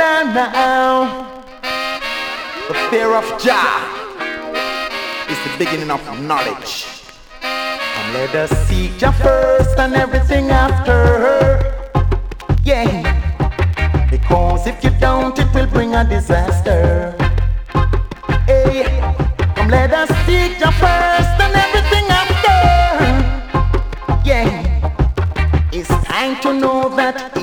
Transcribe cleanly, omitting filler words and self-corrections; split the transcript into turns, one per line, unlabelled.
now. The fear of Jah is the beginning of knowledge. Come let us seek Jah first and everything after. Yeah, because if you don't, it will bring a disaster. Hey, come let us seek Jah first and everything after. Yeah, it's time to know that